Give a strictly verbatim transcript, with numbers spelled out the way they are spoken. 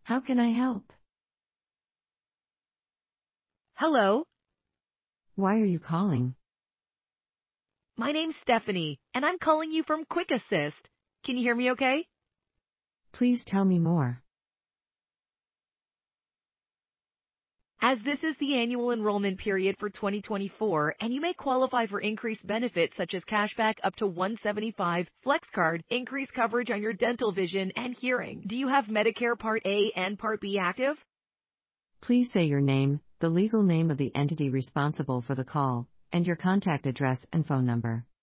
How can I help? Hello, Why are you calling? my name's Stephanie, and I'm calling you from Quick Assist. Can you hear me okay? Please tell me more. As this is the annual enrollment period for twenty twenty-four, and you may qualify for increased benefits such as cashback up to one hundred seventy-five dollars, FlexCard, increased coverage on your dental, vision, and hearing. Do you have Medicare Part A and Part B active? Please say your name, the legal name of the entity responsible for the call, and your contact address and phone number.